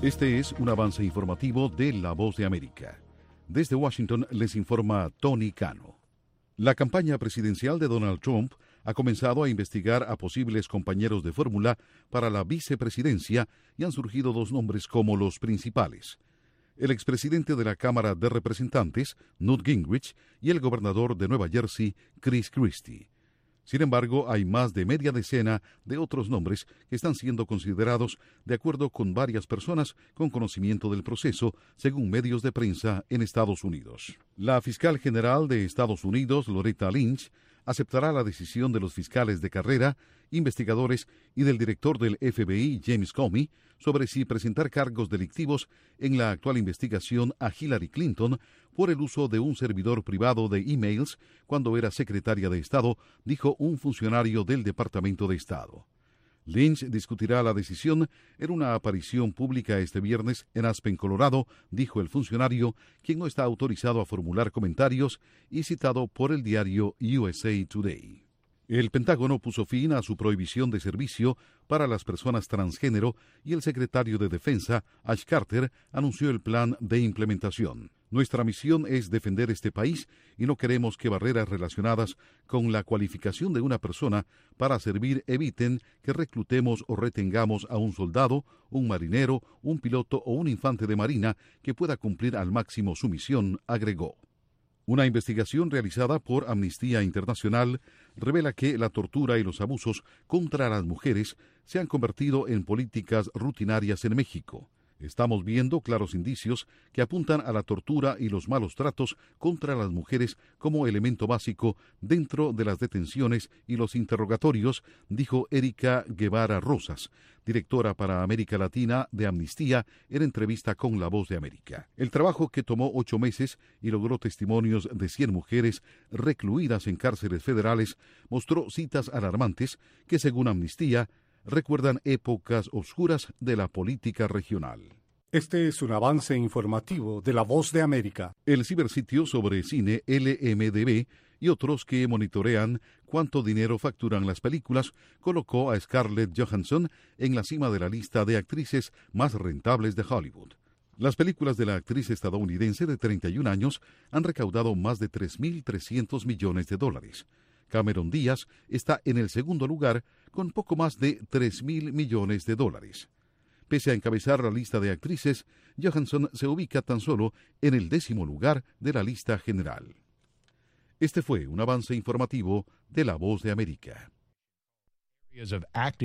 Este es un avance informativo de La Voz de América. Desde Washington les informa Tony Cano. La campaña presidencial de Donald Trump ha comenzado a investigar a posibles compañeros de fórmula para la vicepresidencia y han surgido dos nombres como los principales: el expresidente de la Cámara de Representantes, Newt Gingrich, y el gobernador de Nueva Jersey, Chris Christie. Sin embargo, hay más de media decena de otros nombres que están siendo considerados de acuerdo con varias personas con conocimiento del proceso, según medios de prensa en Estados Unidos. La fiscal general de Estados Unidos, Loretta Lynch, aceptará la decisión de los fiscales de carrera, investigadores y del director del FBI, James Comey, sobre si presentar cargos delictivos en la actual investigación a Hillary Clinton por el uso de un servidor privado de emails cuando era secretaria de Estado, dijo un funcionario del Departamento de Estado. Lynch discutirá la decisión en una aparición pública este viernes en Aspen, Colorado, dijo el funcionario, quien no está autorizado a formular comentarios y citado por el diario USA Today. El Pentágono puso fin a su prohibición de servicio para las personas transgénero y el secretario de Defensa, Ash Carter, anunció el plan de implementación. Nuestra misión es defender este país y no queremos que barreras relacionadas con la cualificación de una persona para servir eviten que reclutemos o retengamos a un soldado, un marinero, un piloto o un infante de marina que pueda cumplir al máximo su misión, agregó. Una investigación realizada por Amnistía Internacional revela que la tortura y los abusos contra las mujeres se han convertido en políticas rutinarias en México. Estamos viendo claros indicios que apuntan a la tortura y los malos tratos contra las mujeres como elemento básico dentro de las detenciones y los interrogatorios, dijo Erika Guevara Rosas, directora para América Latina de Amnistía, en entrevista con La Voz de América. El trabajo, que tomó 8 meses y logró testimonios de 100 mujeres recluidas en cárceles federales, mostró citas alarmantes que, según Amnistía, recuerdan épocas oscuras de la política regional. Este es un avance informativo de La Voz de América. El cibersitio sobre cine LMDB y otros que monitorean cuánto dinero facturan las películas colocó a Scarlett Johansson en la cima de la lista de actrices más rentables de Hollywood. Las películas de la actriz estadounidense de 31 años han recaudado más de $3.300 millones. Cameron Díaz está en el segundo lugar con poco más de $3.000 millones. Pese a encabezar la lista de actrices, Johansson se ubica tan solo en el 10º lugar de la lista general. Este fue un avance informativo de La Voz de América.